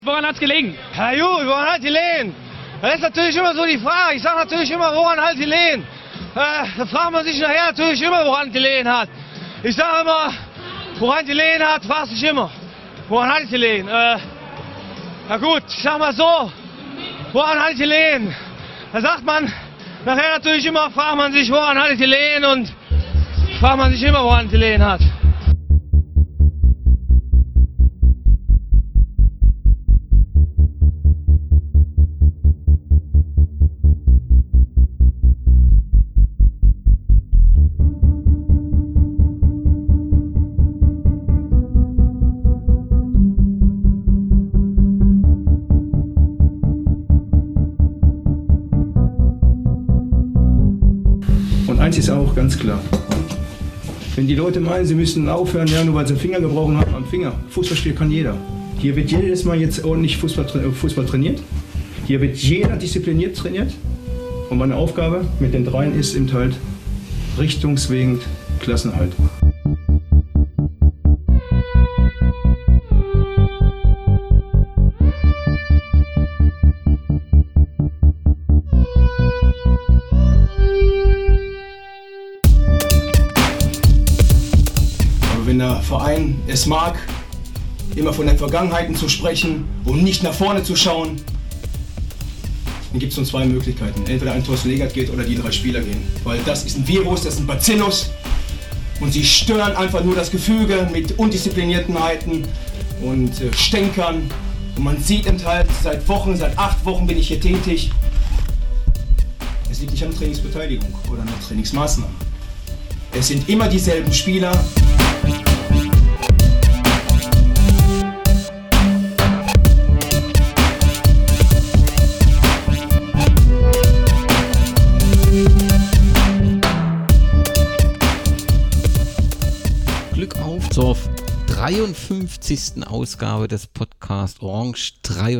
Woran hat's gelegen? Ja gut, woran hat gelegen? Das ist natürlich immer so die Frage. Ich sage natürlich immer, woran hat gelegen? Da fragt man sich nachher natürlich immer, woran gelegen hat. Ich sage immer, woran gelegen hat, fragt sich immer. Woran hat es gelegen? Na gut, ich sag mal so, woran hat es gelegen? Da sagt man nachher natürlich immer, fragt man sich, woran hat es gelegen, und fragt man sich immer, woran es gelegen hat. Eins ist auch ganz klar. Wenn die Leute meinen, sie müssen aufhören, ja, nur weil sie einen Finger gebrochen haben am Finger. Fußballspiel kann jeder. Hier wird jedes Mal jetzt ordentlich Fußball trainiert. Hier wird jeder diszipliniert trainiert. Und meine Aufgabe mit den dreien ist eben halt richtungswegend Klassenerhalt. Wenn der Verein es mag, immer von den Vergangenheiten zu sprechen und nicht nach vorne zu schauen, dann gibt es nur zwei Möglichkeiten. Entweder ein Thorsten Legert geht oder die drei Spieler gehen. Weil das ist ein Virus, das ist ein Bacillus, und sie stören einfach nur das Gefüge mit Undiszipliniertheiten und Stänkern. Und man sieht eben halt, seit 8 Wochen bin ich hier tätig. Es liegt nicht an Trainingsbeteiligung oder an Trainingsmaßnahmen. Es sind immer dieselben Spieler. Glück auf zur 53. Ausgabe des Podcast Orange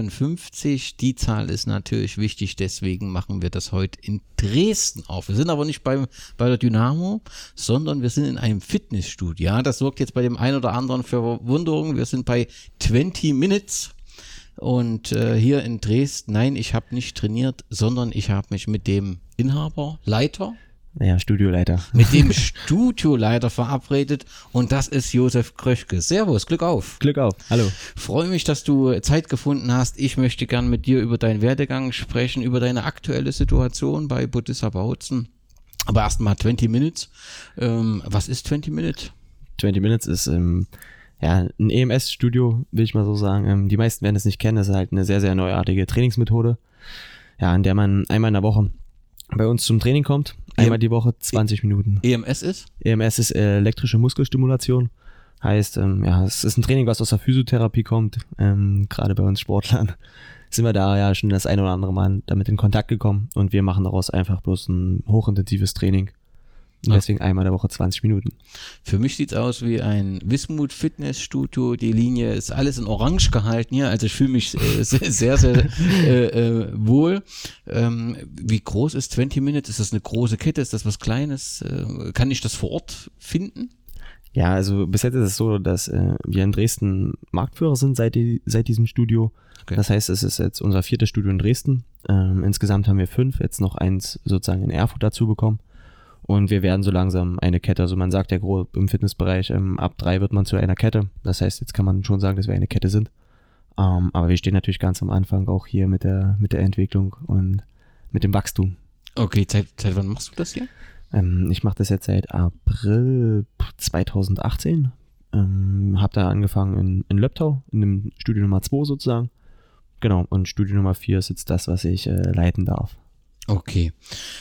53. Die Zahl ist natürlich wichtig, deswegen machen wir das heute in Dresden auf. Wir sind aber nicht bei der Dynamo, sondern wir sind in einem Fitnessstudio. Ja, das sorgt jetzt bei dem einen oder anderen für Verwunderung. Wir sind bei 20 Minutes und hier in Dresden. Nein, ich habe nicht trainiert, sondern ich habe mich mit dem Inhaber, Leiter, ja, Studioleiter. Mit dem Studioleiter verabredet, und das ist Josef Kröschke. Servus, Glück auf. Glück auf, hallo. Freue mich, dass du Zeit gefunden hast. Ich möchte gern mit dir über deinen Werdegang sprechen, über deine aktuelle Situation bei Budissa Bautzen. Aber erstmal 20 Minutes. Was ist 20 Minutes? 20 Minutes ist ein EMS-Studio, will ich mal so sagen. Die meisten werden es nicht kennen. Das ist halt eine sehr, sehr neuartige Trainingsmethode, ja, in der man einmal in der Woche bei uns zum Training kommt. Einmal die Woche 20 Minuten. EMS ist? EMS ist elektrische Muskelstimulation. Heißt, es ist ein Training, was aus der Physiotherapie kommt. Gerade bei uns Sportlern sind wir da ja schon das ein oder andere Mal damit in Kontakt gekommen. Und wir machen daraus einfach bloß ein hochintensives Training. Und deswegen einmal der Woche 20 Minuten. Für mich sieht es aus wie ein Wismut Fitnessstudio. Die Linie ist alles in Orange gehalten hier. Also ich fühle mich sehr, sehr wohl. Wie groß ist 20 Minutes? Ist das eine große Kette? Ist das was Kleines? Kann ich das vor Ort finden? Ja, also bis jetzt ist es so, dass wir in Dresden Marktführer sind seit diesem Studio. Okay. Das heißt, es ist jetzt unser 4. Studio in Dresden. Insgesamt haben wir 5, jetzt noch eins sozusagen in Erfurt dazu bekommen. Und wir werden so langsam eine Kette, also man sagt ja grob im Fitnessbereich, ab 3 wird man zu einer Kette. Das heißt, jetzt kann man schon sagen, dass wir eine Kette sind. Aber wir stehen natürlich ganz am Anfang auch hier mit der Entwicklung und mit dem Wachstum. Okay, seit wann machst du das hier? Ich mache das jetzt seit April 2018. Habe da angefangen in Löbtau, in dem Studio Nummer 2 sozusagen. Genau, und Studio Nummer 4 ist jetzt das, was ich leiten darf. Okay,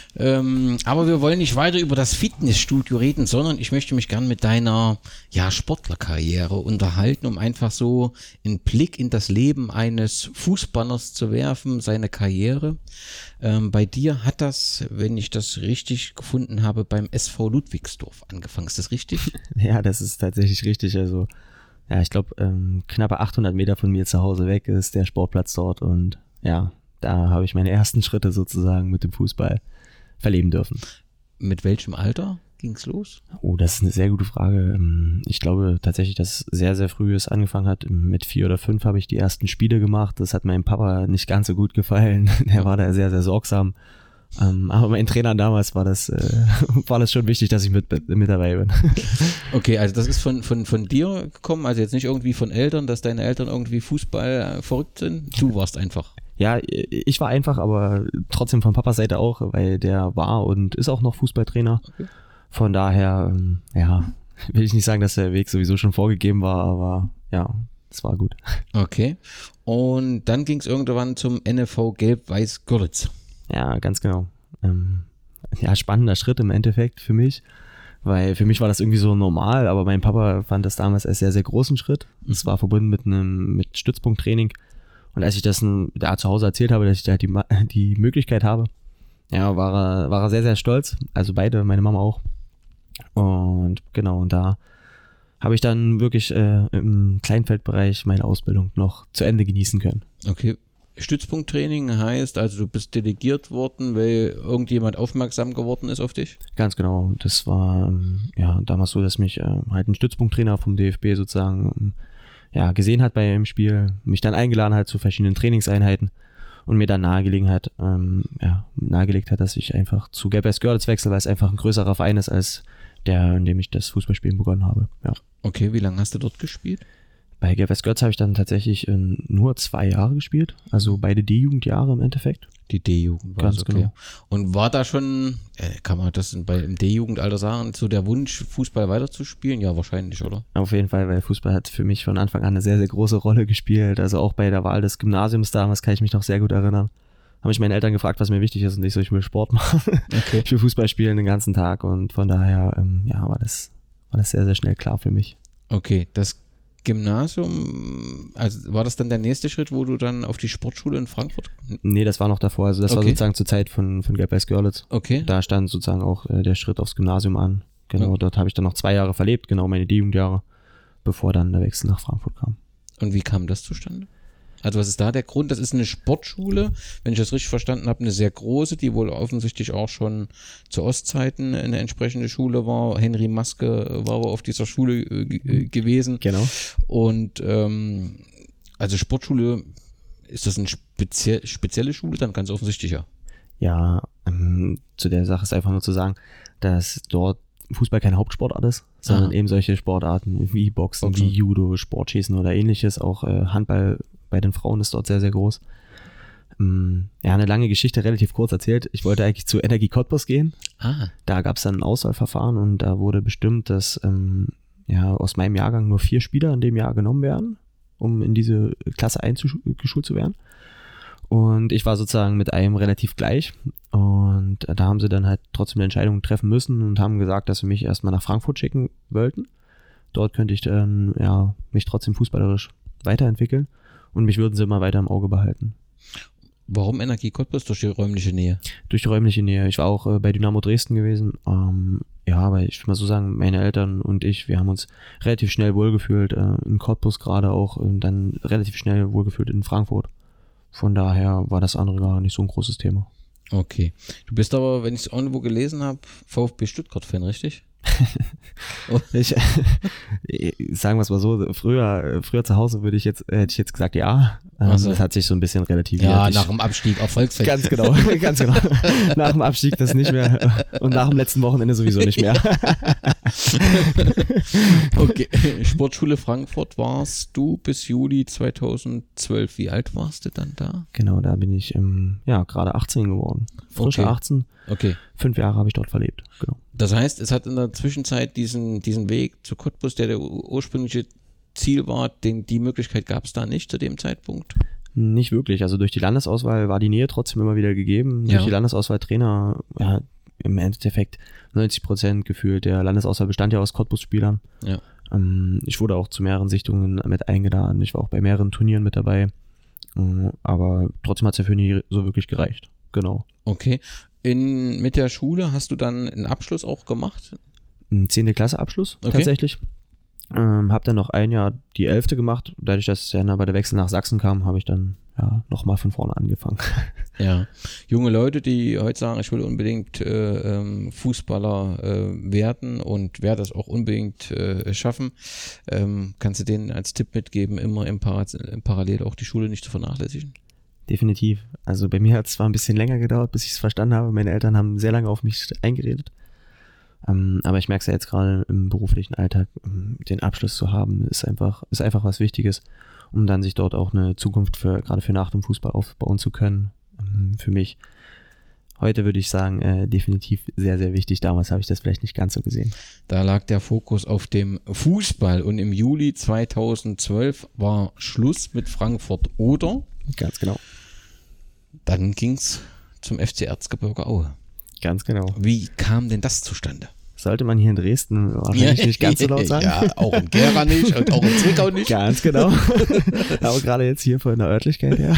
aber wir wollen nicht weiter über das Fitnessstudio reden, sondern ich möchte mich gern mit deiner Sportlerkarriere unterhalten, um einfach so einen Blick in das Leben eines Fußballers zu werfen, seine Karriere. Bei dir hat das, wenn ich das richtig gefunden habe, beim SV Ludwigsdorf angefangen. Ist das richtig? Ja, das ist tatsächlich richtig. Also ja, ich glaube, knappe 800 Meter von mir zu Hause weg ist der Sportplatz dort, und ja, da habe ich meine ersten Schritte sozusagen mit dem Fußball verleben dürfen. Mit welchem Alter? ging's los? Oh, das ist eine sehr gute Frage. Ich glaube tatsächlich, dass sehr, sehr früh es angefangen hat. Mit 4 oder 5 habe ich die ersten Spiele gemacht. Das hat meinem Papa nicht ganz so gut gefallen. Der war da sehr, sehr sorgsam. Aber mein Trainer damals war das schon wichtig, dass ich mit dabei bin. Okay, also das ist von dir gekommen, also jetzt nicht irgendwie von Eltern, dass deine Eltern irgendwie Fußball verrückt sind. Du warst einfach. Ja, ich war einfach, aber trotzdem von Papas Seite auch, weil der war und ist auch noch Fußballtrainer. Okay. Von daher, will ich nicht sagen, dass der Weg sowieso schon vorgegeben war, aber ja, es war gut. Okay. Und dann ging es irgendwann zum NFV Gelb-Weiß-Görlitz. Ja, ganz genau. Spannender Schritt im Endeffekt für mich, weil für mich war das irgendwie so normal, aber mein Papa fand das damals als sehr, sehr großen Schritt. Es war verbunden mit Stützpunkttraining. Und als ich das da zu Hause erzählt habe, dass ich da die Möglichkeit habe, war er sehr, sehr stolz. Also beide, meine Mama auch. Und genau, und da habe ich dann wirklich im Kleinfeldbereich meine Ausbildung noch zu Ende genießen können. Okay. Stützpunkttraining heißt also, du bist delegiert worden, weil irgendjemand aufmerksam geworden ist auf dich? Ganz genau. Das war damals so, dass mich halt ein Stützpunkttrainer vom DFB sozusagen gesehen hat bei einem Spiel, mich dann eingeladen hat zu verschiedenen Trainingseinheiten und mir dann nahegelegt hat, dass ich einfach zu Gelb-Weiß Görlitz wechsle, weil es einfach ein größerer Verein ist als der, in dem ich das Fußballspielen begonnen habe. Ja. Okay, wie lange hast du dort gespielt? Bei Gelb-Weiß Görlitz habe ich dann tatsächlich nur 2 Jahre gespielt, also beide D-Jugendjahre im Endeffekt. Die D-Jugend war ganz okay. Genau. Und war da schon, kann man das im D-Jugendalter sagen, so der Wunsch, Fußball weiterzuspielen? Ja, wahrscheinlich, oder? Auf jeden Fall, weil Fußball hat für mich von Anfang an eine sehr, sehr große Rolle gespielt. Also auch bei der Wahl des Gymnasiums damals kann ich mich noch sehr gut erinnern. Habe mich meine Eltern gefragt, was mir wichtig ist und ich so, ich will Sport machen. Okay. Ich will Fußball spielen den ganzen Tag und von daher war das sehr, sehr schnell klar für mich. Okay, das Gymnasium, also war das dann der nächste Schritt, wo du dann auf die Sportschule in Frankfurt? Nee, das war noch davor, also das war sozusagen zur Zeit von Gelb-Weiß Görlitz. Okay. Da stand sozusagen auch der Schritt aufs Gymnasium an. Genau, dort habe ich dann noch 2 Jahre verlebt, genau meine D-Jugendjahre, bevor dann der Wechsel nach Frankfurt kam. Und wie kam das zustande? Also was ist da der Grund? Das ist eine Sportschule, wenn ich das richtig verstanden habe, eine sehr große, die wohl offensichtlich auch schon zu Ostzeiten eine entsprechende Schule war. Henry Maske war auf dieser Schule gewesen. Genau. Und also Sportschule, ist das eine spezielle Schule? Dann ganz offensichtlich ja. Ja, zu der Sache ist einfach nur zu sagen, dass dort Fußball keine Hauptsportart ist, sondern eben solche Sportarten wie Boxen, wie Judo, Sportschießen oder ähnliches. Auch Handball bei den Frauen ist dort sehr, sehr groß. Eine lange Geschichte, relativ kurz erzählt. Ich wollte eigentlich zu Energie Cottbus gehen. Da gab es dann ein Auswahlverfahren und da wurde bestimmt, dass aus meinem Jahrgang nur 4 Spieler in dem Jahr genommen werden, um in diese Klasse eingeschult zu werden. Und ich war sozusagen mit einem relativ gleich. Und da haben sie dann halt trotzdem eine Entscheidung treffen müssen und haben gesagt, dass sie mich erstmal nach Frankfurt schicken wollten. Dort könnte ich dann mich trotzdem fußballerisch weiterentwickeln und mich würden sie immer weiter im Auge behalten. Warum Energie Cottbus? Durch die räumliche Nähe? Durch die räumliche Nähe. Ich war auch bei Dynamo Dresden gewesen. Aber ich will mal so sagen, meine Eltern und ich, wir haben uns relativ schnell wohlgefühlt, in Cottbus gerade auch, und dann relativ schnell wohlgefühlt in Frankfurt. Von daher war das andere gar nicht so ein großes Thema. Okay. Du bist aber, wenn ich es irgendwo gelesen habe, VfB Stuttgart-Fan, richtig? Sagen wir es mal so, früher zu Hause hätte ich jetzt gesagt, ja. Das hat sich so ein bisschen relativiert. Ja, nach dem Abstieg Erfolgsfan. Ganz genau. Nach dem Abstieg das nicht mehr und nach dem letzten Wochenende sowieso nicht mehr. Okay, Sportschule Frankfurt warst du bis Juli 2012. Wie alt warst du dann da? Genau, da bin ich gerade 18 geworden. Frische 18. Okay. 5 Jahre habe ich dort verlebt. Genau. Das heißt, es hat in der Zwischenzeit diesen Weg zu Cottbus, der ursprüngliche Ziel war, die Möglichkeit gab es da nicht zu dem Zeitpunkt? Nicht wirklich. Also durch die Landesauswahl war die Nähe trotzdem immer wieder gegeben. Durch die Landesauswahl-Trainer, im Endeffekt 90% gefühlt. Der Landesauswahl bestand ja aus Cottbus-Spielern. Ja. Ich wurde auch zu mehreren Sichtungen mit eingeladen. Ich war auch bei mehreren Turnieren mit dabei. Aber trotzdem hat es dafür nie so wirklich gereicht. Genau. Okay. Mit der Schule hast du dann einen Abschluss auch gemacht? Einen 10. Klasse Abschluss tatsächlich. Habe dann noch ein Jahr die 11. gemacht. Dadurch, dass ja bei der Wechsel nach Sachsen kam, habe ich dann nochmal von vorne angefangen. Ja, junge Leute, die heute sagen, ich will unbedingt Fußballer werden und werde das auch unbedingt schaffen, kannst du denen als Tipp mitgeben, immer im Parallel auch die Schule nicht zu vernachlässigen? Definitiv. Also bei mir hat es zwar ein bisschen länger gedauert, bis ich es verstanden habe. Meine Eltern haben sehr lange auf mich eingeredet. Aber ich merke es ja jetzt gerade im beruflichen Alltag, den Abschluss zu haben, ist einfach was Wichtiges, um dann sich dort auch eine Zukunft gerade für nach dem Fußball aufbauen zu können. Für mich heute würde ich sagen, definitiv sehr, sehr wichtig. Damals habe ich das vielleicht nicht ganz so gesehen. Da lag der Fokus auf dem Fußball und im Juli 2012 war Schluss mit Frankfurt Oder. Ganz genau. Dann ging es zum FC Erzgebirge Aue. Ganz genau. Wie kam denn das zustande? Sollte man hier in Dresden wahrscheinlich nicht ganz so laut sagen. Ja, auch in Gera nicht und auch in Zwickau nicht. Ganz genau. Aber gerade jetzt hier von der Örtlichkeit her.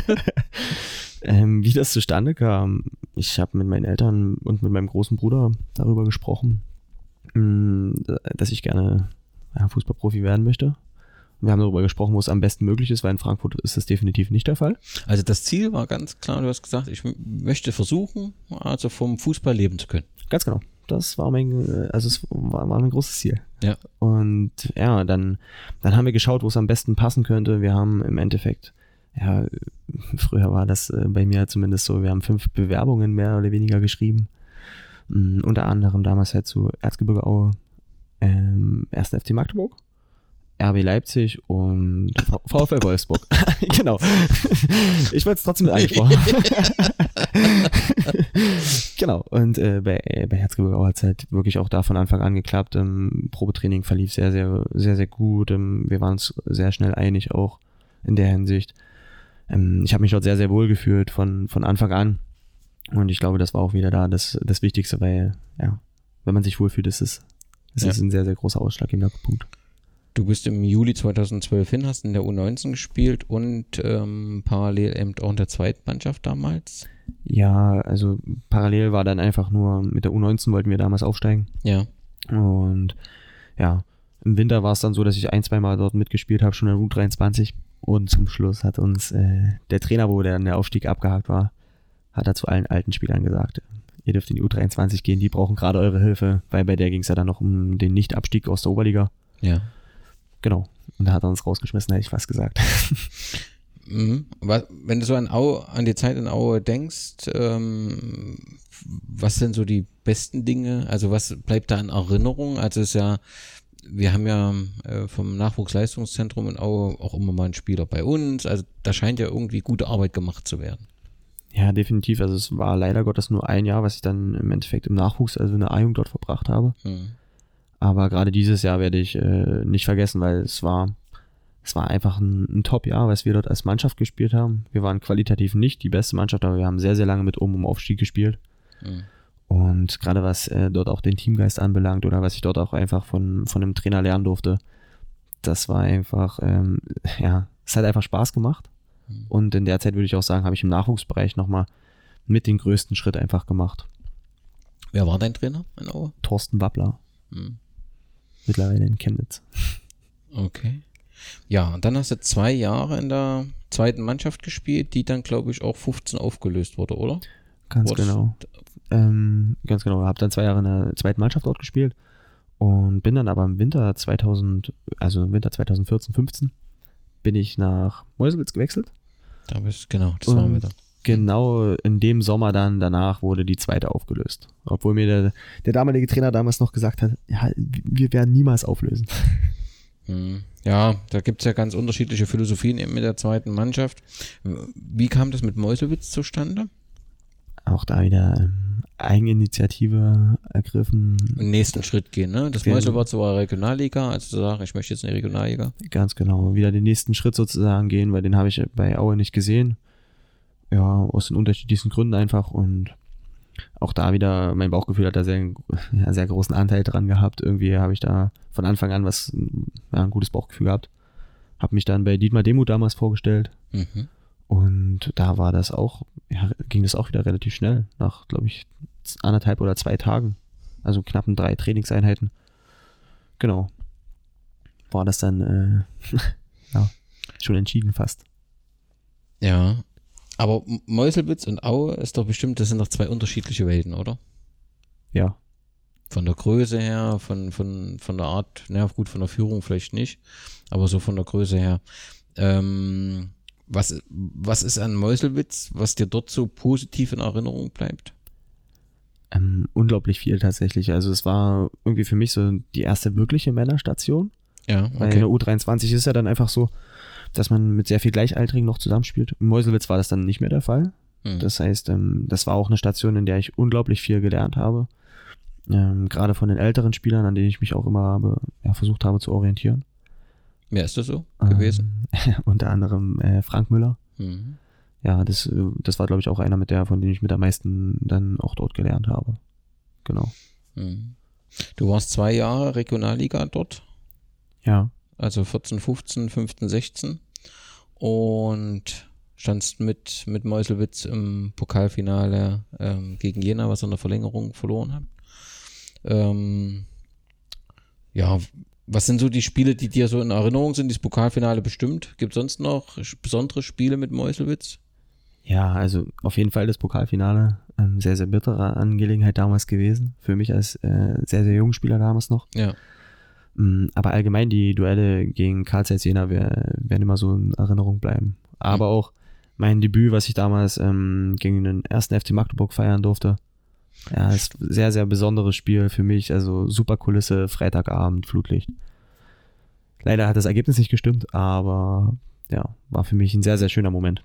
Wie das zustande kam, ich habe mit meinen Eltern und mit meinem großen Bruder darüber gesprochen, dass ich gerne Fußballprofi werden möchte. Wir haben darüber gesprochen, wo es am besten möglich ist, weil in Frankfurt ist das definitiv nicht der Fall. Also das Ziel war ganz klar, du hast gesagt, ich möchte versuchen, also vom Fußball leben zu können. Ganz genau. Das war mein großes Ziel. Ja. Und ja, dann haben wir geschaut, wo es am besten passen könnte. Wir haben im Endeffekt, früher war das bei mir zumindest so, wir haben 5 Bewerbungen mehr oder weniger geschrieben. Unter anderem damals halt zu Erzgebirge Aue, 1. FC Magdeburg, RB Leipzig und VfL Wolfsburg. Genau. Ich wollte es trotzdem mit eingesprochen. Genau. Und bei Erzgebirge Aue hat es halt wirklich auch da von Anfang an geklappt. Probetraining verlief sehr, sehr, sehr, sehr gut. Wir waren uns sehr schnell einig auch in der Hinsicht. Ich habe mich dort sehr, sehr wohl gefühlt von Anfang an. Und ich glaube, das war auch wieder da das Wichtigste, weil, wenn man sich wohlfühlt, ist es ein sehr, sehr großer ausschlaggebender Punkt. Du bist im Juli 2012 hin, hast in der U19 gespielt und parallel eben auch in der zweiten Mannschaft damals? Ja, also parallel war dann einfach nur, mit der U19 wollten wir damals aufsteigen. Ja. Und ja, im Winter war es dann so, dass ich 1-2 Mal dort mitgespielt habe, schon in der U23. Und zum Schluss hat uns der Trainer, wo der Aufstieg abgehakt war, hat er zu allen alten Spielern gesagt, ihr dürft in die U23 gehen, die brauchen gerade eure Hilfe, weil bei der ging es ja dann noch um den Nicht-Abstieg aus der Oberliga. Ja. Genau. Und da hat er uns rausgeschmissen, hätte ich fast gesagt. Wenn du so an die Zeit in Aue denkst, was sind so die besten Dinge? Also was bleibt da in Erinnerung? Also es ist ja, wir haben ja vom Nachwuchsleistungszentrum in Aue auch immer mal einen Spieler bei uns. Also da scheint ja irgendwie gute Arbeit gemacht zu werden. Ja, definitiv. Also es war leider Gottes nur ein Jahr, was ich dann im Endeffekt im Nachwuchs, also in der A-Jugend dort verbracht habe. Aber gerade dieses Jahr werde ich nicht vergessen, weil es war einfach ein Top-Jahr, was wir dort als Mannschaft gespielt haben. Wir waren qualitativ nicht die beste Mannschaft, aber wir haben sehr, sehr lange mit um Aufstieg gespielt. Und gerade was dort auch den Teamgeist anbelangt oder was ich dort auch einfach von einem Trainer lernen durfte, das war einfach, es hat einfach Spaß gemacht. Und in der Zeit würde ich auch sagen, habe ich im Nachwuchsbereich nochmal mit den größten Schritt einfach gemacht. Wer war dein Trainer in Aue? Thorsten Wappler. Mittlerweile in Chemnitz. Okay. Ja, und dann hast du 2 Jahre in der zweiten Mannschaft gespielt, die dann, glaube ich, auch 15 aufgelöst wurde, oder? Ganz genau. Ganz genau. Habe dann 2 Jahre in der zweiten Mannschaft dort gespielt und bin dann aber im Winter 2014, 15 bin ich nach Meuselwitz gewechselt. Da bist genau, das waren wir da. Genau in dem Sommer dann danach wurde die zweite aufgelöst. Obwohl mir der damalige Trainer damals noch gesagt hat, ja, wir werden niemals auflösen. Ja, da gibt es ja ganz unterschiedliche Philosophien eben mit der zweiten Mannschaft. Wie kam das mit Meuselwitz zustande? Auch da wieder Eigeninitiative ergriffen. Den nächsten Schritt gehen, ne? Das Meuselwitz war Regionalliga, also zu sagen, ich möchte jetzt in die Regionalliga. Ganz genau, wieder den nächsten Schritt sozusagen gehen, weil den habe ich bei Aue nicht gesehen. Ja, aus den unterschiedlichsten Gründen einfach und auch da wieder, mein Bauchgefühl hat da sehr großen Anteil dran gehabt. Irgendwie habe ich da von Anfang an ein gutes Bauchgefühl gehabt. Habe mich dann bei Dietmar Demuth damals vorgestellt. Und da war das auch, ging das auch wieder relativ schnell. Nach, glaube ich, 1,5 oder 2 Tagen. Also knappen 3 Trainingseinheiten. Genau. War das dann schon entschieden fast. Ja, aber Meuselwitz und Aue ist doch bestimmt, das sind doch zwei unterschiedliche Welten, oder? Ja. Von der Größe her, von der Art, na gut, von der Führung vielleicht nicht, aber so von der Größe her. Was ist an Meuselwitz, was dir dort so positiv in Erinnerung bleibt? Unglaublich viel tatsächlich. Also es war irgendwie für mich so die erste wirkliche Männerstation. Ja, okay. Weil in der U23 ist ja dann einfach so, dass man mit sehr viel Gleichaltrigen noch zusammenspielt. In Meuselwitz war das dann nicht mehr der Fall. Das heißt, das war auch eine Station, in der ich unglaublich viel gelernt habe. Gerade von den älteren Spielern, an denen ich mich auch immer versucht habe zu orientieren. Wer ist das so gewesen? Unter anderem Frank Müller. Mhm. Ja, das war, glaube ich, auch einer von denen ich mit am meisten dann auch dort gelernt habe. Genau. Mhm. Du warst 2 Jahre Regionalliga dort? Ja. Also 14, 15, 15, 16 und standst mit Meuselwitz im Pokalfinale gegen Jena, was in der Verlängerung verloren hat. Ja, was sind so die Spiele, die dir so in Erinnerung sind? Dieses Pokalfinale bestimmt. Gibt es sonst noch besondere Spiele mit Meuselwitz? Ja, also auf jeden Fall das Pokalfinale. Sehr, sehr bittere Angelegenheit damals gewesen. Für mich als sehr, sehr junger Spieler damals noch. Ja. Aber allgemein die Duelle gegen Carl Zeiss Jena werden immer so in Erinnerung bleiben. Aber auch mein Debüt, was ich damals gegen den 1. FC Magdeburg feiern durfte. Ja, ist ein sehr, sehr besonderes Spiel für mich. Also super Kulisse, Freitagabend, Flutlicht. Leider hat das Ergebnis nicht gestimmt, aber ja, war für mich ein sehr, sehr schöner Moment.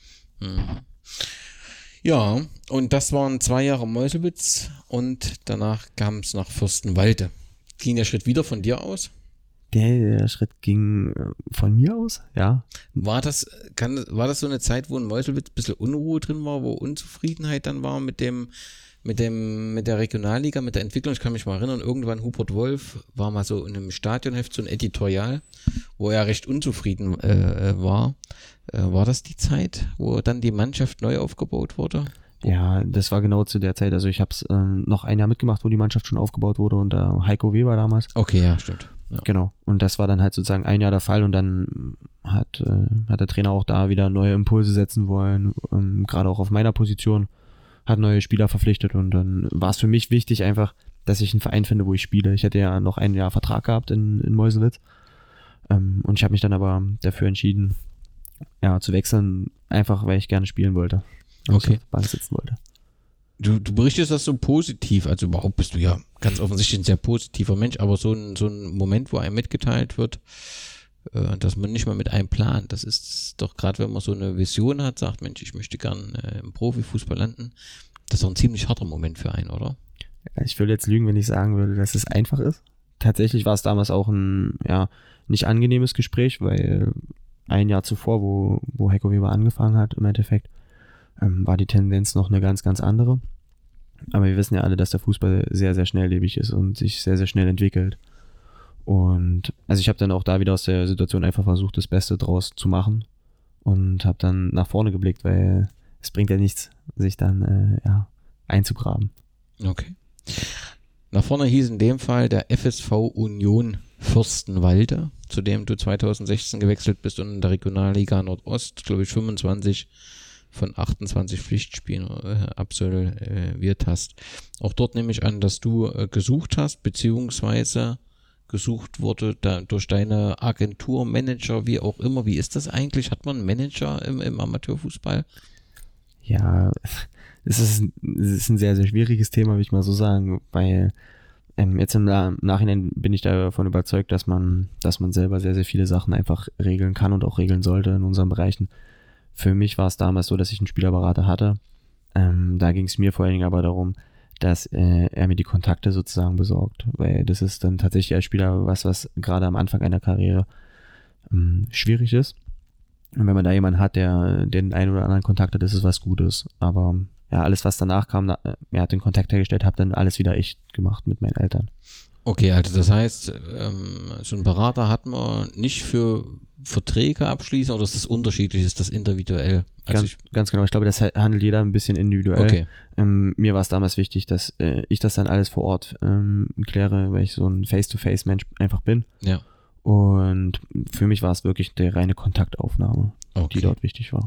Ja, und das waren 2 Jahre Meuselwitz und danach kam es nach Fürstenwalde. Ging der Schritt wieder von dir aus? Der Schritt ging von mir aus, ja. War das so eine Zeit, wo in Meuselwitz ein bisschen Unruhe drin war, wo Unzufriedenheit dann war mit der Regionalliga, mit der Entwicklung? Ich kann mich mal erinnern, irgendwann Hubert Wolf war mal so in einem Stadionheft, so ein Editorial, wo er recht unzufrieden war. War das die Zeit, wo dann die Mannschaft neu aufgebaut wurde? Ja, das war genau zu der Zeit. Also ich habe es noch ein Jahr mitgemacht, wo die Mannschaft schon aufgebaut wurde unter Heiko Weber damals. Okay, ja, stimmt. Ja. Genau. Und das war dann halt sozusagen ein Jahr der Fall und dann hat der Trainer auch da wieder neue Impulse setzen wollen, gerade auch auf meiner Position, hat neue Spieler verpflichtet und dann war es für mich wichtig einfach, dass ich einen Verein finde, wo ich spiele. Ich hätte ja noch ein Jahr Vertrag gehabt in Meuselwitz und ich habe mich dann aber dafür entschieden, ja, zu wechseln, einfach weil ich gerne spielen wollte. Okay. Auf der Bank sitzen wollte. Du berichtest das so positiv, also überhaupt bist du ja ganz offensichtlich ein sehr positiver Mensch, aber so ein Moment, wo einem mitgeteilt wird, dass man nicht mal mit einem plant, das ist doch gerade, wenn man so eine Vision hat, sagt, Mensch, ich möchte gern im Profifußball landen, das ist doch ein ziemlich harter Moment für einen, oder? Ja, ich würde jetzt lügen, wenn ich sagen würde, dass es einfach ist. Tatsächlich war es damals auch ein nicht angenehmes Gespräch, weil ein Jahr zuvor, wo Heiko Weber angefangen hat, im Endeffekt, war die Tendenz noch eine ganz, ganz andere. Aber wir wissen ja alle, dass der Fußball sehr, sehr schnelllebig ist und sich sehr, sehr schnell entwickelt. Und also ich habe dann auch da wieder aus der Situation einfach versucht, das Beste draus zu machen und habe dann nach vorne geblickt, weil es bringt ja nichts, sich dann einzugraben. Okay. Nach vorne hieß in dem Fall der FSV Union Fürstenwalde, zu dem du 2016 gewechselt bist und in der Regionalliga Nordost, glaube ich, 25 von 28 Pflichtspielen absolviert hast. Auch dort nehme ich an, dass du gesucht hast, beziehungsweise gesucht wurde durch deine Agentur, Manager, wie auch immer. Wie ist das eigentlich? Hat man einen Manager im Amateurfußball? Ja, es ist ein sehr, sehr schwieriges Thema, würde ich mal so sagen, weil jetzt im Nachhinein bin ich davon überzeugt, dass man selber sehr, sehr viele Sachen einfach regeln kann und auch regeln sollte in unseren Bereichen. Für mich war es damals so, dass ich einen Spielerberater hatte. Da ging es mir vor allen Dingen aber darum, dass er mir die Kontakte sozusagen besorgt, weil das ist dann tatsächlich als Spieler was gerade am Anfang einer Karriere schwierig ist. Und wenn man da jemanden hat, der den einen oder anderen Kontakt hat, ist es was Gutes. Aber ja, alles, was danach kam, er hat den Kontakt hergestellt, habe dann alles wieder ich gemacht mit meinen Eltern. Okay, also das heißt, so einen Berater hat man nicht für Verträge abschließen oder ist das unterschiedlich, ist das individuell? Also ganz genau, ich glaube, das handelt jeder ein bisschen individuell. Okay. Mir war es damals wichtig, dass ich das dann alles vor Ort kläre, weil ich so ein Face-to-Face-Mensch einfach bin. Ja. Und für mich war es wirklich die reine Kontaktaufnahme, die dort wichtig war.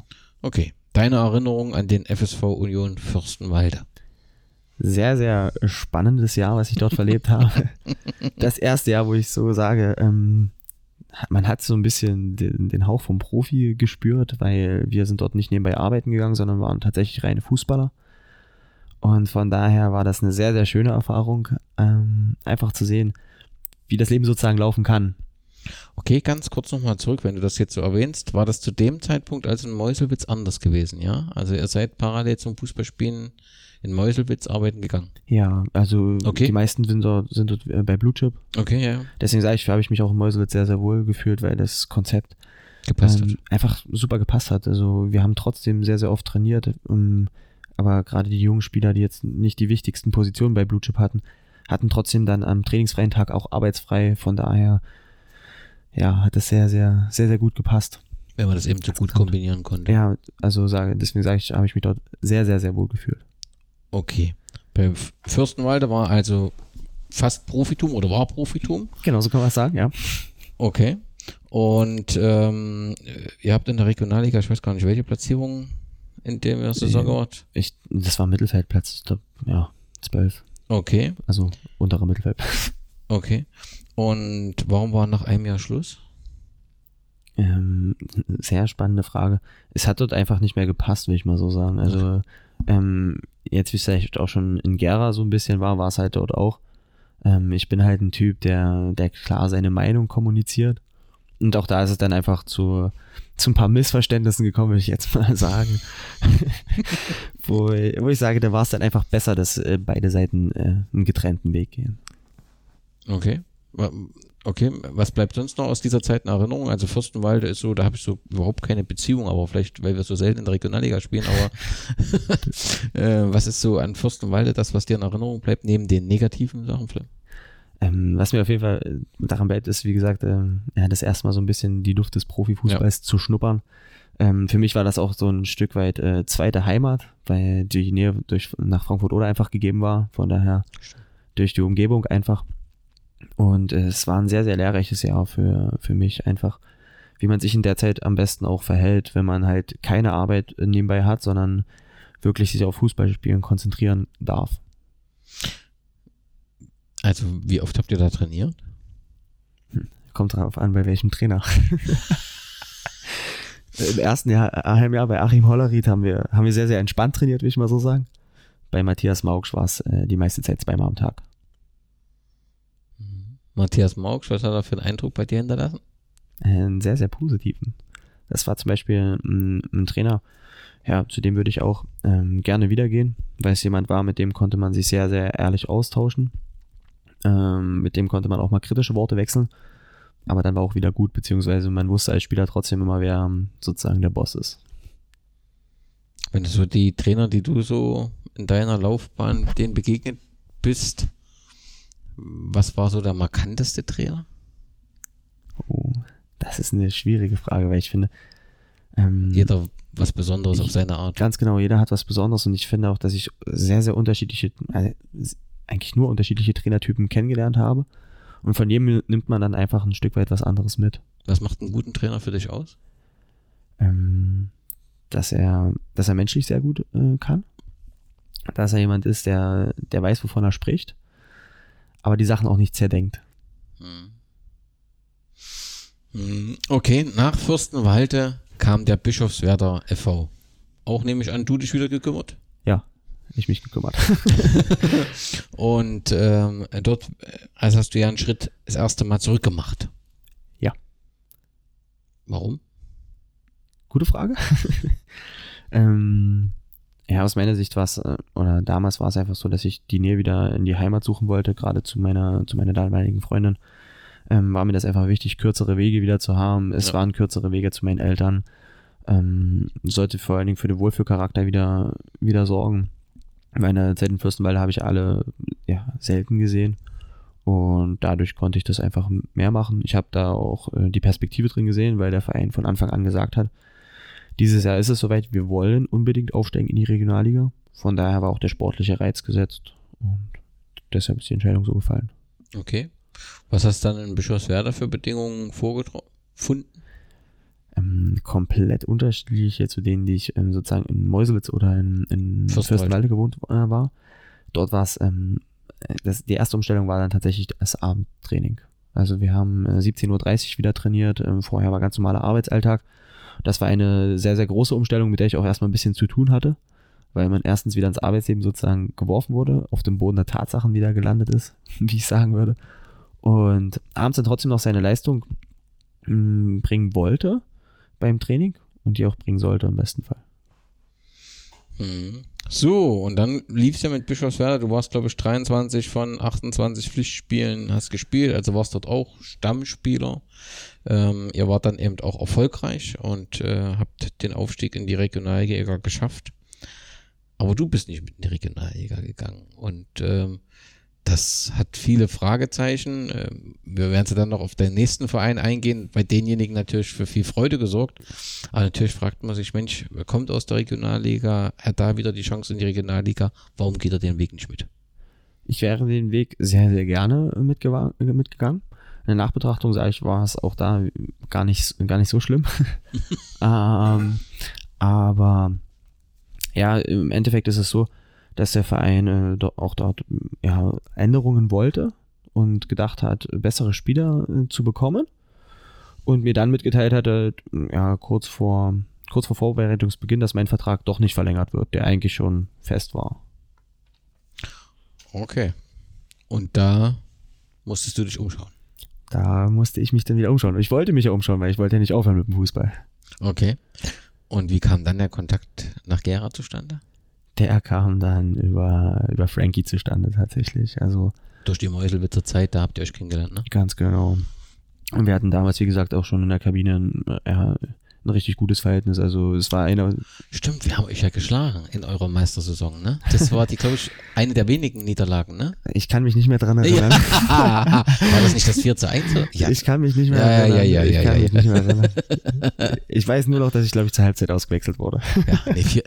Okay. Deine Erinnerung an den FSV Union Fürstenwalde? Sehr, sehr spannendes Jahr, was ich dort verlebt habe. Das erste Jahr, wo ich so sage, man hat so ein bisschen den Hauch vom Profi gespürt, weil wir sind dort nicht nebenbei arbeiten gegangen, sondern waren tatsächlich reine Fußballer. Und von daher war das eine sehr, sehr schöne Erfahrung, einfach zu sehen, wie das Leben sozusagen laufen kann. Okay, ganz kurz nochmal zurück, wenn du das jetzt so erwähnst, war das zu dem Zeitpunkt also in Meuselwitz anders gewesen, ja? Also ihr seid parallel zum Fußballspielen in Meuselwitz arbeiten gegangen? Ja, also okay. Die meisten sind dort bei Blue Chip. Okay, ja. Deswegen habe ich mich auch in Meuselwitz sehr, sehr wohl gefühlt, weil das Konzept gepasst hat. Einfach super gepasst hat. Also wir haben trotzdem sehr, sehr oft trainiert, aber gerade die jungen Spieler, die jetzt nicht die wichtigsten Positionen bei Blue Chip hatten trotzdem dann am trainingsfreien Tag auch arbeitsfrei. Von daher hat es sehr, sehr, sehr, sehr gut gepasst. Wenn man das eben so gut kombinieren konnte. Ja, also deswegen sage ich, habe ich mich dort sehr, sehr, sehr wohl gefühlt. Okay. Bei Fürstenwalde war also fast Profitum oder war Profitum? Genau, so kann man es sagen, ja. Okay. Und ihr habt in der Regionalliga, ich weiß gar nicht, welche Platzierung in der Saison gemacht? Das war Mittelfeldplatz, ich glaube, 12. Okay. Also unterer Mittelfeld. Okay. Und warum war nach einem Jahr Schluss? Sehr spannende Frage. Es hat dort einfach nicht mehr gepasst, will ich mal so sagen. Also jetzt wie es vielleicht auch schon in Gera so ein bisschen war es halt dort auch. Ich bin halt ein Typ, der klar seine Meinung kommuniziert. Und auch da ist es dann einfach zu ein paar Missverständnissen gekommen, würde ich jetzt mal sagen. wo ich sage, da war es dann einfach besser, dass beide Seiten einen getrennten Weg gehen. Okay. Okay, was bleibt sonst noch aus dieser Zeit in Erinnerung? Also Fürstenwalde ist so, da habe ich so überhaupt keine Beziehung, aber vielleicht, weil wir so selten in der Regionalliga spielen, aber was ist so an Fürstenwalde das, was dir in Erinnerung bleibt, neben den negativen Sachen, Flip? Was mir auf jeden Fall daran bleibt, ist, wie gesagt, das erste Mal so ein bisschen die Luft des Profifußballs zu schnuppern. Für mich war das auch so ein Stück weit zweite Heimat, weil die Nähe nach Frankfurt oder einfach gegeben war, von daher durch die Umgebung einfach. Und es war ein sehr, sehr lehrreiches Jahr für mich einfach, wie man sich in der Zeit am besten auch verhält, wenn man halt keine Arbeit nebenbei hat, sondern wirklich sich auf Fußballspielen konzentrieren darf. Also wie oft habt ihr da trainiert? Kommt drauf an, bei welchem Trainer. Im ersten Halbjahr bei Achim Hollerried haben wir sehr, sehr entspannt trainiert, will ich mal so sagen. Bei Matthias Maugsch war es die meiste Zeit 2-mal am Tag. Matthias Maugsch, was hat er für einen Eindruck bei dir hinterlassen? Einen sehr, sehr positiven. Das war zum Beispiel ein Trainer, zu dem würde ich auch gerne wieder gehen, weil es jemand war, mit dem konnte man sich sehr, sehr ehrlich austauschen. Mit dem konnte man auch mal kritische Worte wechseln, aber dann war auch wieder gut, beziehungsweise man wusste als Spieler trotzdem immer, wer sozusagen der Boss ist. Wenn du so die Trainer, die du so in deiner Laufbahn denen begegnet bist, was war so der markanteste Trainer? Oh, das ist eine schwierige Frage, weil ich finde, jeder was Besonderes auf seine Art. Ganz genau, jeder hat was Besonderes und ich finde auch, dass ich sehr, sehr eigentlich nur unterschiedliche Trainertypen kennengelernt habe und von jedem nimmt man dann einfach ein Stück weit was anderes mit. Was macht einen guten Trainer für dich aus? Dass er menschlich sehr gut kann, dass er jemand ist, der weiß, wovon er spricht, aber die Sachen auch nicht zerdenkt. Okay, nach Fürstenwalde kam der Bischofswerder e.V. Auch nehme ich an, du dich wieder gekümmert? Ja, ich mich gekümmert. Und dort hast du ja einen Schritt das erste Mal zurückgemacht. Ja. Warum? Gute Frage. Aus meiner Sicht war es, oder damals war es einfach so, dass ich die Nähe wieder in die Heimat suchen wollte, gerade zu meiner damaligen Freundin. War mir das einfach wichtig, kürzere Wege wieder zu haben. Es waren kürzere Wege zu meinen Eltern. Sollte vor allen Dingen für den Wohlfühlcharakter wieder sorgen. Meine Zeit in Fürstenwalde habe ich alle selten gesehen. Und dadurch konnte ich das einfach mehr machen. Ich habe da auch die Perspektive drin gesehen, weil der Verein von Anfang an gesagt hat, dieses Jahr ist es soweit, wir wollen unbedingt aufsteigen in die Regionalliga. Von daher war auch der sportliche Reiz gesetzt und deshalb ist die Entscheidung so gefallen. Okay. Was hast du dann in Bischofswerda für Bedingungen vorgefunden? komplett unterschiedliche zu denen, die ich sozusagen in Meuselwitz oder in Fürstenwalde gewohnt war. Dort war es, die erste Umstellung war dann tatsächlich das Abendtraining. Also wir haben 17:30 Uhr wieder trainiert, vorher war ganz normaler Arbeitsalltag. Das war eine sehr, sehr große Umstellung, mit der ich auch erstmal ein bisschen zu tun hatte, weil man erstens wieder ins Arbeitsleben sozusagen geworfen wurde, auf dem Boden der Tatsachen wieder gelandet ist, wie ich sagen würde. Und abends dann trotzdem noch seine Leistung bringen wollte beim Training und die auch bringen sollte im besten Fall. So, und dann lief es ja mit Bischofswerda. Du warst, glaube ich, 23 von 28 Pflichtspielen, hast gespielt, also warst dort auch Stammspieler. Ihr wart dann eben auch erfolgreich und habt den Aufstieg in die Regionalliga geschafft. Aber du bist nicht mit in die Regionalliga gegangen und das hat viele Fragezeichen. Wir werden dann noch auf den nächsten Verein eingehen, bei denjenigen natürlich für viel Freude gesorgt. Aber natürlich fragt man sich, Mensch, wer kommt aus der Regionalliga, hat da wieder die Chance in die Regionalliga, warum geht er den Weg nicht mit? Ich wäre den Weg sehr, sehr gerne mitgegangen. In der Nachbetrachtung, sage ich, war es auch da gar nicht so schlimm. Aber ja, im Endeffekt ist es so, dass der Verein auch dort Änderungen wollte und gedacht hat, bessere Spieler zu bekommen und mir dann mitgeteilt hatte, kurz vor Vorbereitungsbeginn, dass mein Vertrag doch nicht verlängert wird, der eigentlich schon fest war. Okay. Und da musstest du dich umschauen? Da musste ich mich dann wieder umschauen. Ich wollte mich ja umschauen, weil ich wollte ja nicht aufhören mit dem Fußball. Okay. Und wie kam dann der Kontakt nach Gera zustande? Der kam dann über Frankie zustande tatsächlich. Also durch die Meuselwitzer Zeit, da habt ihr euch kennengelernt, ne? Ganz genau. Und wir hatten damals, wie gesagt, auch schon in der Kabine ein richtig gutes Verhältnis. Also es war Stimmt, wir haben euch ja geschlagen in eurer Meistersaison, ne? Das war glaube ich, eine der wenigen Niederlagen, ne? Ich kann mich nicht mehr dran erinnern. Ja. War das nicht das 4:1? Ja. Ich kann mich nicht mehr erinnern. Ich kann mich nicht mehr erinnern. Ich weiß nur noch, dass ich, glaube ich, zur Halbzeit ausgewechselt wurde. Ja, nee, 4.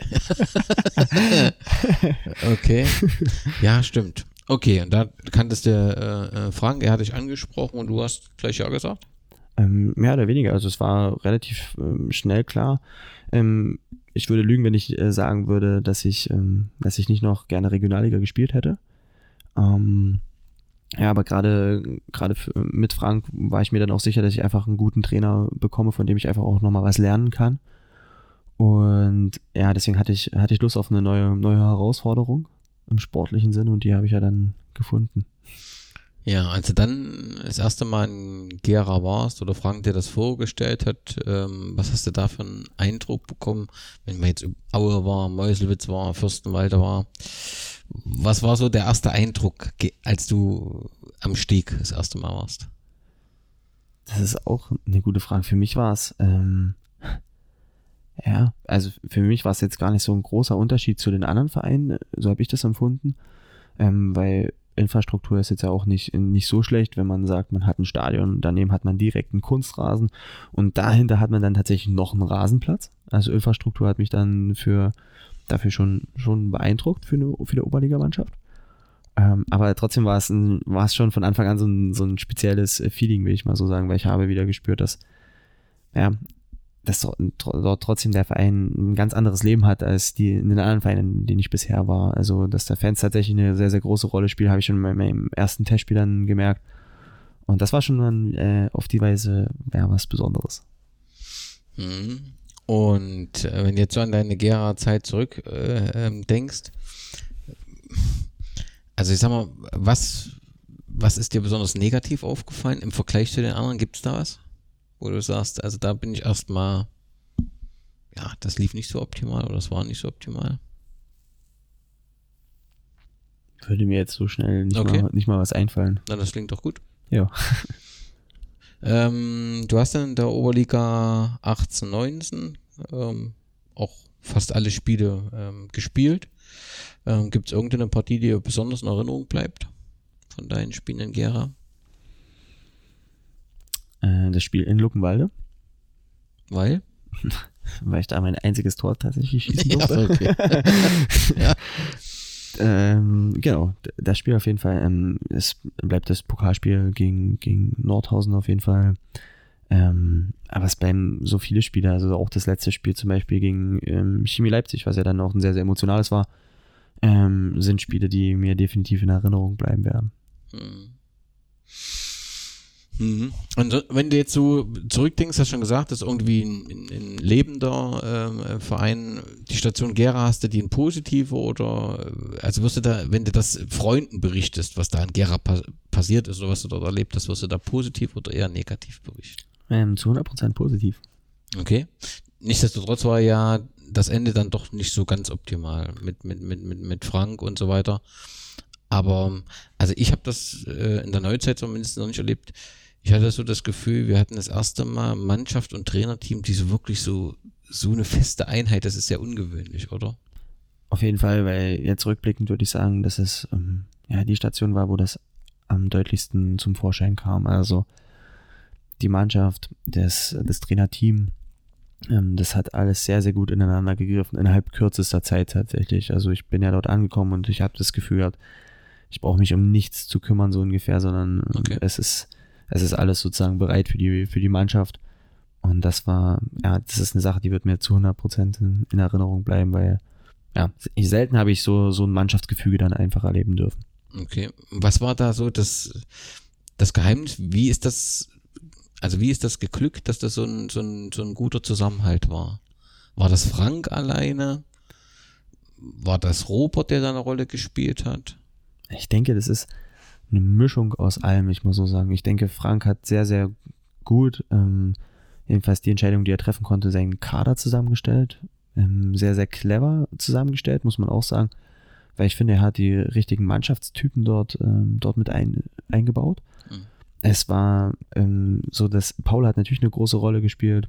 Okay. Ja, stimmt. Okay, und da kanntest du Frank, er hat dich angesprochen und du hast gleich ja gesagt? Mehr oder weniger, also es war relativ schnell klar. Ich würde lügen, wenn ich sagen würde, dass ich nicht noch gerne Regionalliga gespielt hätte. Aber gerade mit Frank war ich mir dann auch sicher, dass ich einfach einen guten Trainer bekomme, von dem ich einfach auch nochmal was lernen kann. Und ja, deswegen hatte ich Lust auf eine neue Herausforderung im sportlichen Sinne und die habe ich ja dann gefunden. Ja, als du dann das erste Mal in Gera warst oder Frank dir das vorgestellt hat, was hast du da für einen Eindruck bekommen, wenn man jetzt Aue war, Meuselwitz war, Fürstenwalde war? Was war so der erste Eindruck, als du am Steg das erste Mal warst? Das ist auch eine gute Frage. Für mich war es, also für mich war es jetzt gar nicht so ein großer Unterschied zu den anderen Vereinen, so habe ich das empfunden, weil Infrastruktur ist jetzt ja auch nicht so schlecht, wenn man sagt, man hat ein Stadion, daneben hat man direkt einen Kunstrasen und dahinter hat man dann tatsächlich noch einen Rasenplatz. Also Infrastruktur hat mich dann dafür schon beeindruckt für eine Oberligamannschaft. Aber trotzdem war es schon von Anfang an so ein spezielles Feeling, will ich mal so sagen, weil ich habe wieder gespürt, dass dort trotzdem der Verein ein ganz anderes Leben hat als in den anderen Vereinen, in denen ich bisher war. Also, dass der Fans tatsächlich eine sehr, sehr große Rolle spielt, habe ich schon in meinem ersten Testspiel dann gemerkt. Und das war schon dann auf die Weise was Besonderes. Und wenn du jetzt so an deine Gera-Zeit zurück denkst, also ich sag mal, was ist dir besonders negativ aufgefallen im Vergleich zu den anderen? Gibt es da was? Wo du sagst, also da bin ich erstmal, das lief nicht so optimal oder das war nicht so optimal. Würde mir jetzt so schnell nicht mal was einfallen. Na, das klingt doch gut. Ja. Du hast dann in der Oberliga 18, 19 auch fast alle Spiele gespielt. Gibt es irgendeine Partie, die dir besonders in Erinnerung bleibt von deinen Spielen in Gera? Das Spiel in Luckenwalde. Weil? Weil ich da mein einziges Tor tatsächlich schießen durfte. Ja, okay. Ja. Genau, das Spiel auf jeden Fall. Es bleibt das Pokalspiel gegen Nordhausen auf jeden Fall Aber es bleiben so viele Spiele, also auch das letzte Spiel zum Beispiel gegen Chemie Leipzig, was ja dann auch ein sehr, sehr emotionales war, sind Spiele, die mir definitiv in Erinnerung bleiben werden. Und wenn du jetzt so zurückdenkst, hast du schon gesagt, dass irgendwie ein lebender Verein, die Station Gera, hast du die in positive oder, also wirst du da, wenn du das Freunden berichtest, was da in Gera passiert ist oder was du dort erlebt hast, wirst du da positiv oder eher negativ berichten? Zu 100% positiv. Okay. Nichtsdestotrotz war ja das Ende dann doch nicht so ganz optimal mit Frank und so weiter. Aber, also ich habe das in der Neuzeit zumindest noch nicht erlebt. Ich hatte so das Gefühl, wir hatten das erste Mal Mannschaft und Trainerteam, die so wirklich so eine feste Einheit, das ist sehr ungewöhnlich, oder? Auf jeden Fall, weil jetzt rückblickend würde ich sagen, dass es die Station war, wo das am deutlichsten zum Vorschein kam. Also die Mannschaft, das Trainerteam, das hat alles sehr, sehr gut ineinander gegriffen, innerhalb kürzester Zeit tatsächlich. Also ich bin ja dort angekommen und ich habe das Gefühl gehabt, ich brauche mich um nichts zu kümmern, so ungefähr, sondern es ist alles sozusagen bereit für die Mannschaft. Und das ist eine Sache, die wird mir zu 100% in Erinnerung bleiben, weil selten habe ich so ein Mannschaftsgefüge dann einfach erleben dürfen. Okay. Was war da so das Geheimnis? Wie ist das geglückt, dass das so ein guter Zusammenhalt war? War das Frank alleine? War das Robert, der da eine Rolle gespielt hat? Ich denke, das ist eine Mischung aus allem, ich muss so sagen. Ich denke, Frank hat sehr, sehr gut, jedenfalls die Entscheidung, die er treffen konnte, seinen Kader zusammengestellt. Sehr, sehr clever zusammengestellt, muss man auch sagen. Weil ich finde, er hat die richtigen Mannschaftstypen dort mit eingebaut. Es war so, dass Paul hat natürlich eine große Rolle gespielt.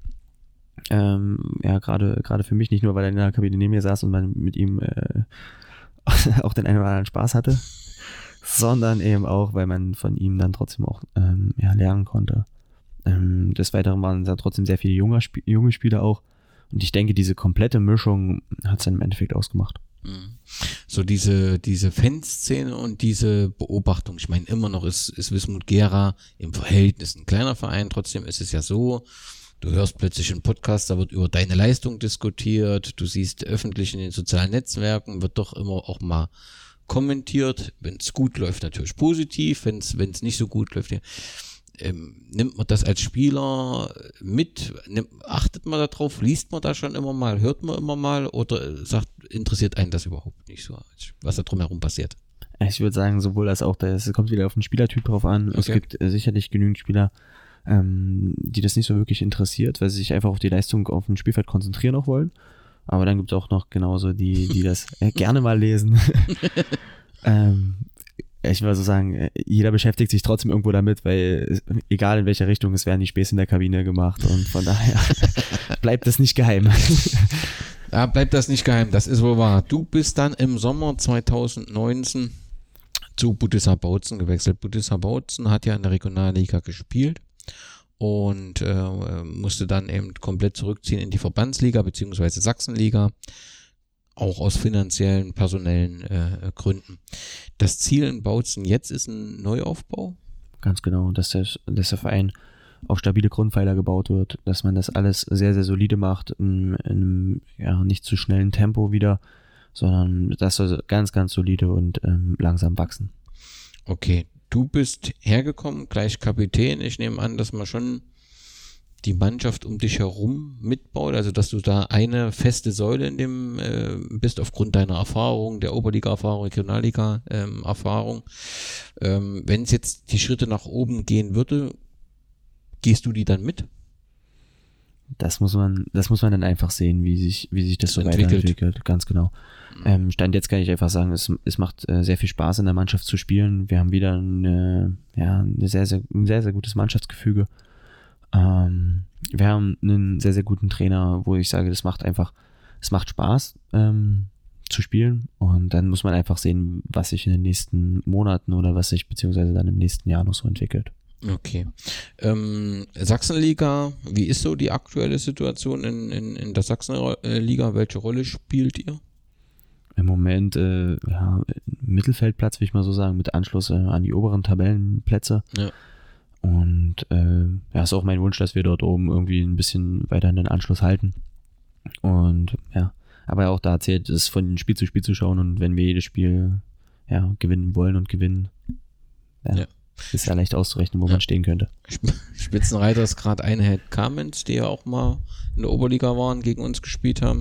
Gerade für mich, nicht nur, weil er in der Kabine neben mir saß und man mit ihm auch den einen oder anderen Spaß hatte, sondern eben auch, weil man von ihm dann trotzdem auch lernen konnte. Des Weiteren waren da trotzdem sehr viele junge Spieler auch. Und ich denke, diese komplette Mischung hat es dann im Endeffekt ausgemacht. So diese Fanszene und diese Beobachtung, ich meine, immer noch ist Wismut Gera im Verhältnis ein kleiner Verein, trotzdem ist es ja so, du hörst plötzlich einen Podcast, da wird über deine Leistung diskutiert, du siehst öffentlich in den sozialen Netzwerken, wird doch immer auch mal kommentiert, wenn es gut läuft, natürlich positiv, wenn es nicht so gut läuft, nimmt man das als Spieler mit, achtet man da drauf, liest man da schon immer mal, hört man immer mal oder interessiert einen das überhaupt nicht so, was da drumherum passiert? Ich würde sagen, sowohl als auch, es kommt wieder auf den Spielertyp drauf an. Okay. Es gibt sicherlich genügend Spieler, die das nicht so wirklich interessiert, weil sie sich einfach auf die Leistung auf dem Spielfeld konzentrieren auch wollen. Aber dann gibt es auch noch genauso die das gerne mal lesen. Ich würde so sagen, jeder beschäftigt sich trotzdem irgendwo damit, weil egal in welcher Richtung, es werden die Späße in der Kabine gemacht und von daher bleibt das nicht geheim. Ja, bleibt das nicht geheim, das ist wohl wahr. Du bist dann im Sommer 2019 zu Budisar Bautzen gewechselt. Budisar Bautzen hat ja in der Regionalliga gespielt und musste dann eben komplett zurückziehen in die Verbandsliga bzw. Sachsenliga. Auch aus finanziellen, personellen Gründen. Das Ziel in Bautzen jetzt ist ein Neuaufbau? Ganz genau, dass der Verein auf stabile Grundpfeiler gebaut wird, dass man das alles sehr, sehr solide macht, in einem nicht zu schnellen Tempo wieder, sondern das soll ganz, ganz solide und langsam wachsen. Okay, du bist hergekommen, gleich Kapitän. Ich nehme an, dass man schon die Mannschaft um dich herum mitbaut, also dass du da eine feste Säule in dem bist, aufgrund deiner Erfahrung, der Oberliga-Erfahrung, Regionalliga-Erfahrung. Wenn es jetzt die Schritte nach oben gehen würde, gehst du die dann mit? Das muss man dann einfach sehen, wie sich das so weiterentwickelt. Ganz genau. Stand jetzt kann ich einfach sagen, es macht sehr viel Spaß in der Mannschaft zu spielen. Wir haben wieder ein sehr, sehr gutes Mannschaftsgefüge. Wir haben einen sehr, sehr guten Trainer, wo ich sage, es macht Spaß zu spielen und dann muss man einfach sehen, was sich in den nächsten Monaten oder was sich beziehungsweise dann im nächsten Jahr noch so entwickelt. Okay. Sachsenliga, wie ist so die aktuelle Situation in der Sachsenliga? Welche Rolle spielt ihr? Im Moment Mittelfeldplatz, will ich mal so sagen, mit Anschluss an die oberen Tabellenplätze. Ja. Und ja, ist auch mein Wunsch, dass wir dort oben irgendwie ein bisschen weiter den Anschluss halten. Und ja, aber auch da zählt es von Spiel zu Spiel zu schauen, und wenn wir jedes Spiel gewinnen wollen und gewinnen, ist ja leicht auszurechnen, wo man stehen könnte. Spitzenreiter ist gerade Einheit Kamenz, die ja auch mal in der Oberliga waren, gegen uns gespielt haben.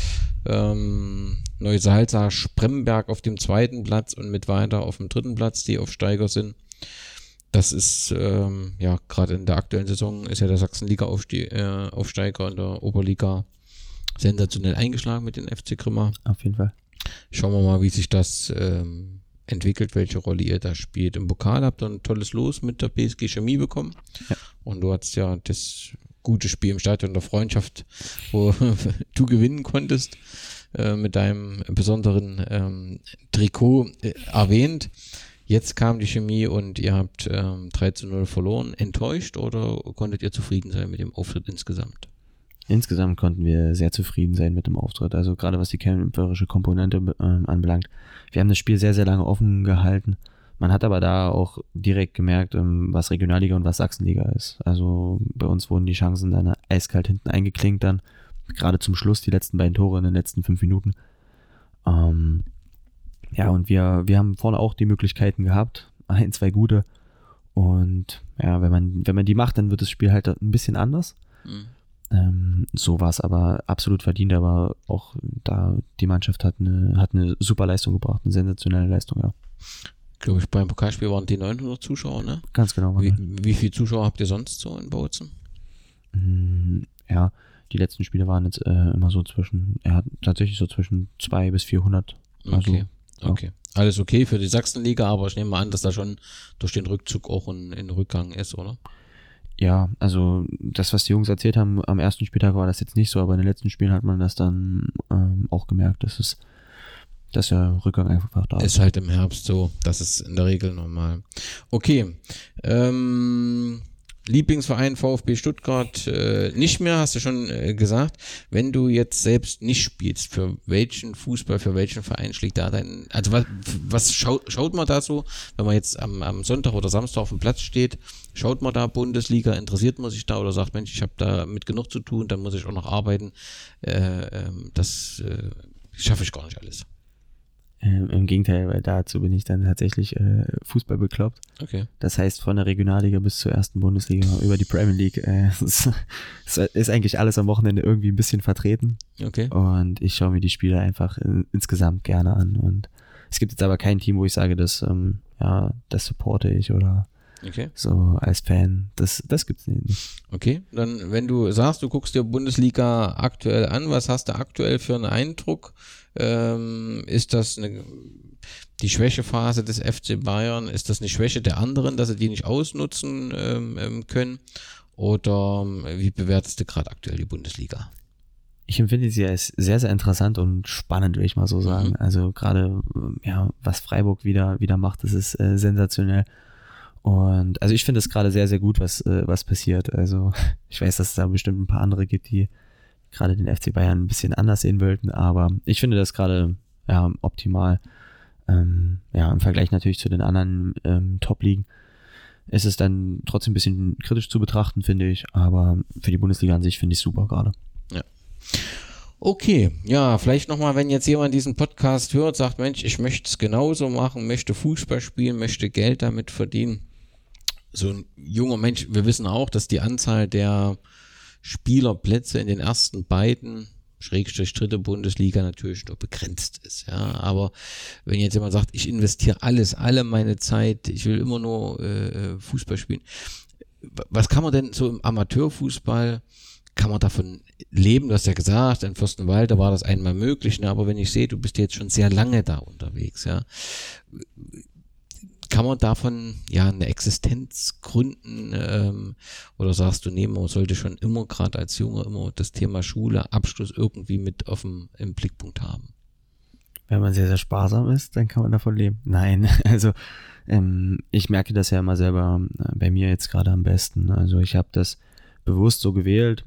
Neusalza, Spremberg auf dem 2. Platz und mit weiter auf dem 3. Platz, die Aufsteiger sind. Das ist, gerade in der aktuellen Saison ist ja der Sachsenliga-Aufsteiger in der Oberliga sensationell eingeschlagen mit den FC Grimma. Auf jeden Fall. Schauen wir mal, wie sich das entwickelt, welche Rolle ihr da spielt. Im Pokal habt ihr ein tolles Los mit der PSG Chemie bekommen. Ja. Und du hattest ja das gute Spiel im Stadion der Freundschaft, wo du gewinnen konntest, mit deinem besonderen Trikot erwähnt. Jetzt kam die Chemie und ihr habt 3-0 verloren. Enttäuscht oder konntet ihr zufrieden sein mit dem Auftritt insgesamt? Insgesamt konnten wir sehr zufrieden sein mit dem Auftritt. Also gerade was die kämpferische Komponente anbelangt. Wir haben das Spiel sehr, sehr lange offen gehalten. Man hat aber da auch direkt gemerkt, was Regionalliga und was Sachsenliga ist. Also bei uns wurden die Chancen dann eiskalt hinten eingeklinkt dann. Gerade zum Schluss, die letzten beiden Tore in den letzten 5 Minuten. Ja, und wir haben vorne auch die Möglichkeiten gehabt. 1, 2 gute. Und ja, wenn man die macht, dann wird das Spiel halt ein bisschen anders. So war es aber absolut verdient, aber auch da die Mannschaft hat eine super Leistung gebracht, eine sensationelle Leistung, ja. Glaube ich, beim Pokalspiel waren die 900 Zuschauer, ne? Ganz genau. Wie viele Zuschauer habt ihr sonst so in Bautzen? Ja, die letzten Spiele waren jetzt immer so tatsächlich so zwischen 200 bis 400. Also, okay. Alles okay für die Sachsenliga, aber ich nehme mal an, dass da schon durch den Rückzug auch ein Rückgang ist, oder? Ja, also das, was die Jungs erzählt haben, am ersten Spieltag war das jetzt nicht so, aber in den letzten Spielen hat man das dann auch gemerkt, dass der Rückgang einfach da ist. Ist halt im Herbst so, das ist in der Regel normal. Okay, Lieblingsverein VfB Stuttgart nicht mehr, hast du schon gesagt. Wenn du jetzt selbst nicht spielst, für welchen Fußball, für welchen Verein schlägt da was schaut man da so, wenn man jetzt am Sonntag oder Samstag auf dem Platz steht, schaut man da Bundesliga, interessiert man sich da oder sagt, Mensch, ich habe da mit genug zu tun, dann muss ich auch noch arbeiten, das schaffe ich gar nicht alles. Im Gegenteil, weil dazu bin ich dann tatsächlich Fußball bekloppt. Okay. Das heißt, von der Regionalliga bis zur ersten Bundesliga über die Premier League ist eigentlich alles am Wochenende irgendwie ein bisschen vertreten. Okay. Und ich schaue mir die Spiele einfach insgesamt gerne an. Und es gibt jetzt aber kein Team, wo ich sage, das supporte ich oder so als Fan. Das gibt's nicht. Okay, dann wenn du sagst, du guckst dir Bundesliga aktuell an, was hast du aktuell für einen Eindruck? Ist das die Schwächephase des FC Bayern? Ist das eine Schwäche der anderen, dass sie die nicht ausnutzen können? Oder wie bewertest du gerade aktuell die Bundesliga? Ich empfinde sie als sehr, sehr interessant und spannend, will ich mal so sagen. Also gerade, was Freiburg wieder macht, das ist sensationell. Und also ich finde es gerade sehr, sehr gut, was passiert. Also ich weiß, dass es da bestimmt ein paar andere gibt, die gerade den FC Bayern ein bisschen anders sehen wollten, aber ich finde das gerade optimal. Im Vergleich natürlich zu den anderen Top-Ligen ist es dann trotzdem ein bisschen kritisch zu betrachten, finde ich, aber für die Bundesliga an sich finde ich es super gerade. Ja. Okay, ja, vielleicht nochmal, wenn jetzt jemand diesen Podcast hört, sagt, Mensch, ich möchte es genauso machen, möchte Fußball spielen, möchte Geld damit verdienen. So ein junger Mensch, wir wissen auch, dass die Anzahl der Spielerplätze in den ersten beiden /dritte Bundesliga natürlich nur begrenzt ist, ja, aber wenn jetzt jemand sagt, ich investiere alle meine Zeit, ich will immer nur Fußball spielen, was kann man denn so im Amateurfußball, kann man davon leben? Du hast ja gesagt, in Fürstenwalde war das einmal möglich, ne? Aber wenn ich sehe, du bist jetzt schon sehr lange da unterwegs, ja, kann man davon eine Existenz gründen oder sagst du, nee, man sollte schon immer, gerade als Junge, immer das Thema Schule, Abschluss irgendwie mit im Blickpunkt haben? Wenn man sehr, sehr sparsam ist, dann kann man davon leben. Nein, also ich merke das ja immer selber bei mir jetzt gerade am besten. Also ich habe das bewusst so gewählt,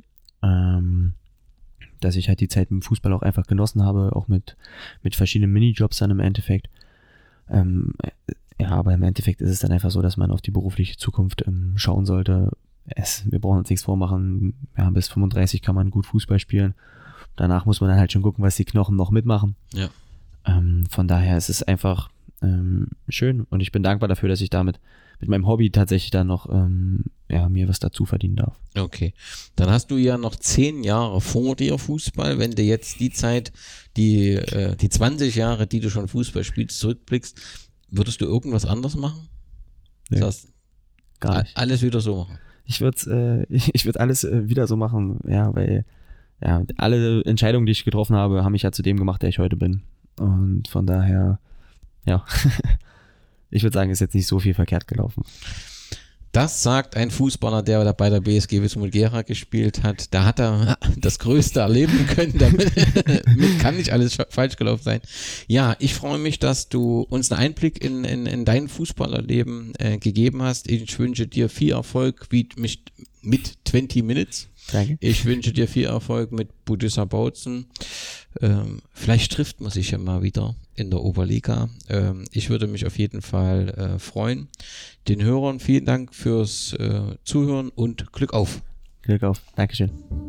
dass ich halt die Zeit im Fußball auch einfach genossen habe, auch mit verschiedenen Minijobs dann im Endeffekt. Ja, aber im Endeffekt ist es dann einfach so, dass man auf die berufliche Zukunft schauen sollte. Wir brauchen uns nichts vormachen. Ja, bis 35 kann man gut Fußball spielen. Danach muss man dann halt schon gucken, was die Knochen noch mitmachen. Ja. Von daher ist es einfach schön und ich bin dankbar dafür, dass ich damit mit meinem Hobby tatsächlich dann noch mir was dazu verdienen darf. Okay, dann hast du ja noch 10 Jahre vor dir Fußball. Wenn du jetzt die Zeit, die 20 Jahre, die du schon Fußball spielst, zurückblickst, würdest du irgendwas anders machen? Nee, das heißt, gar nicht. Alles wieder so machen? Ich würde alles wieder so machen, ja, weil alle Entscheidungen, die ich getroffen habe, haben mich ja zu dem gemacht, der ich heute bin. Und von daher, ja, ich würde sagen, ist jetzt nicht so viel verkehrt gelaufen. Das sagt ein Fußballer, der bei der BSG Wismut Gera gespielt hat. Da hat er das Größte erleben können. Damit kann nicht alles falsch gelaufen sein. Ja, ich freue mich, dass du uns einen Einblick in dein Fußballerleben gegeben hast. Ich wünsche dir viel Erfolg mit 20 Minutes. Danke. Ich wünsche dir viel Erfolg mit Budissa Bautzen. Vielleicht trifft man sich ja mal wieder in der Oberliga. Ich würde mich auf jeden Fall freuen. Den Hörern vielen Dank fürs Zuhören und Glück auf. Glück auf. Dankeschön.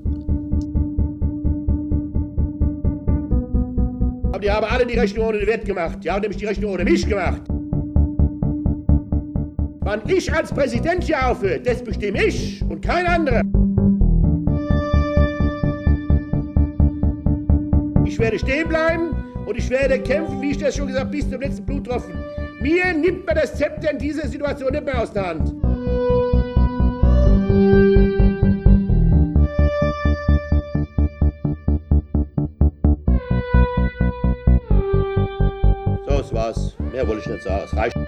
Aber die haben alle die Rechnung ohne den Wert gemacht. Die haben nämlich die Rechnung ohne mich gemacht. Wann ich als Präsident hier aufhöre, das bestimme ich und kein anderer. Ich werde stehen bleiben und ich werde kämpfen, wie ich das schon gesagt habe, bis zum letzten Bluttropfen. Mir nimmt man das Zepter in dieser Situation nicht mehr aus der Hand. So, das war's. Mehr wollte ich nicht sagen. Es reicht.